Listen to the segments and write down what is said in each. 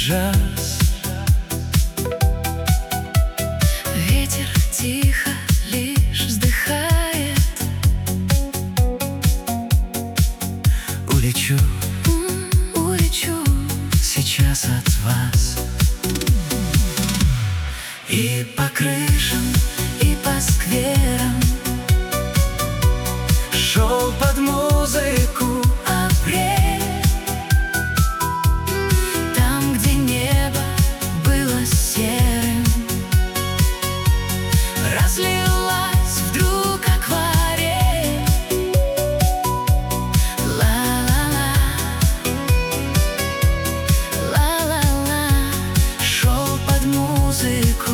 джаз. Ветер тихо лишь вздыхает. Улечу, Улечу сейчас от вас. и по крышам, и по скверам. Шел под музыку Апрель, там, где небо было серым, разлилась вдруг акварель. Ла-ла-ла, ла-ла-ла. Шел под музыку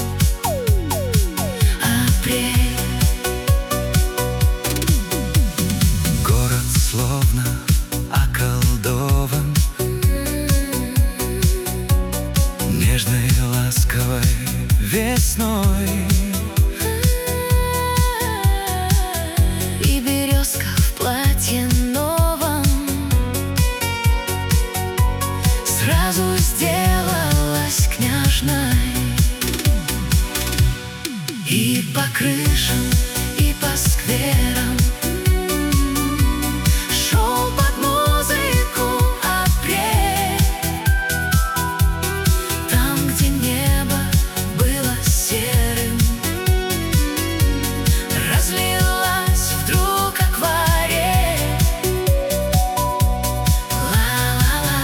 апрель. город словно околдован нежной ласковой весной. И березка в платье новом сразу сделалась княжной. И по крышам, и по скверам шел под музыку апрель, там, где небо было серым, разлилась вдруг акварель. Ла-ла-ла,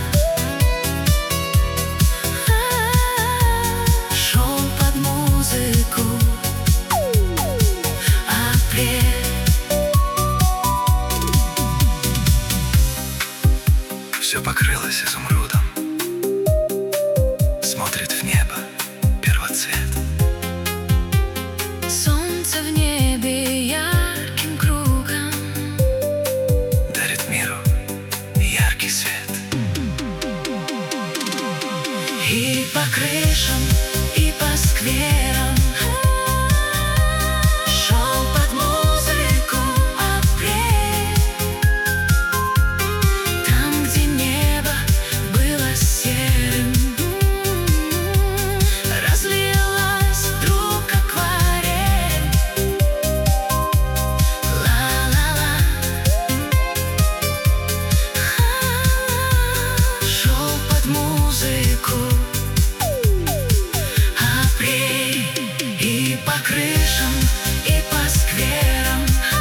шел под музыку апрель. Все покрылось изумрудом, смотрит в небо первоцвет. Солнце в небе ярким кругом Дарит миру яркий свет. и по крышам, и по скверам шел под музыку апрель, там, где небо было серым, разлилась вдруг акварель. Ла-ла-ла, шел под музыку апрель. И по крышам, и по скверам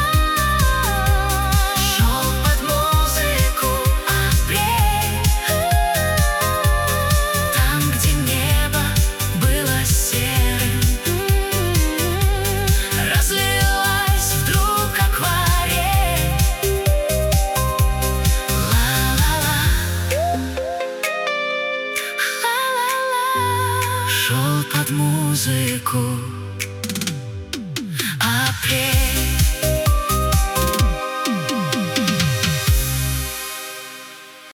шел под музыку апрель, там, где небо было серым, разлилась вдруг акварель. Ла-ла-ла, ла-ла-ла. Шел под музыку